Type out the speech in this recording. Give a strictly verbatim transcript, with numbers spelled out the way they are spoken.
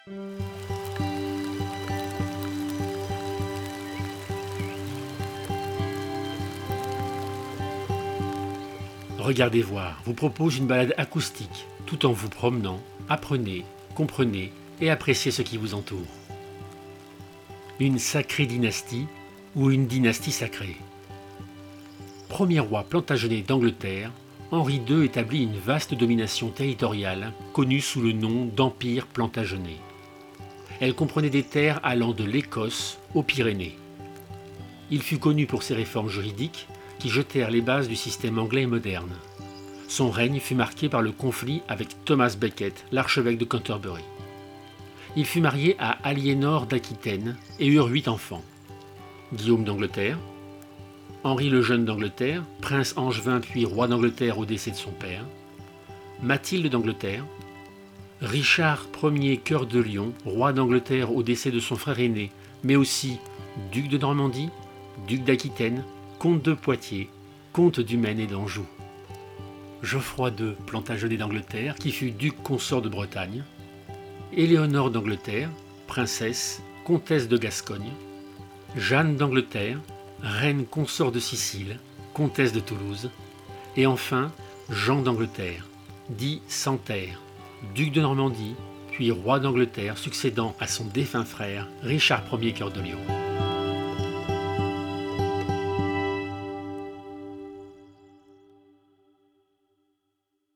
Regardez voir vous propose une balade acoustique. Tout en vous promenant, apprenez, comprenez et appréciez ce qui vous entoure. Une sacrée dynastie ou une dynastie sacrée. Premier roi plantagenet d'Angleterre, Henri deux établit une vaste domination territoriale connue sous le nom d'Empire plantagenet. Elle comprenait des terres allant de l'Écosse aux Pyrénées. Il fut connu pour ses réformes juridiques qui jetèrent les bases du système anglais moderne. Son règne fut marqué par le conflit avec Thomas Becket, l'archevêque de Canterbury. Il fut marié à Aliénor d'Aquitaine et eurent huit enfants. Guillaume d'Angleterre, Henri le Jeune d'Angleterre, prince angevin puis roi d'Angleterre au décès de son père, Mathilde d'Angleterre, Richard Ier Cœur de Lion, roi d'Angleterre au décès de son frère aîné, mais aussi duc de Normandie, duc d'Aquitaine, comte de Poitiers, comte du Maine et d'Anjou. Geoffroy deux Plantagenet d'Angleterre, qui fut duc consort de Bretagne, Éléonore d'Angleterre, princesse, comtesse de Gascogne, Jeanne d'Angleterre, reine consort de Sicile, comtesse de Toulouse, et enfin Jean d'Angleterre, dit Santerre, duc de Normandie, puis roi d'Angleterre, succédant à son défunt frère Richard Ier Cœur de Lion.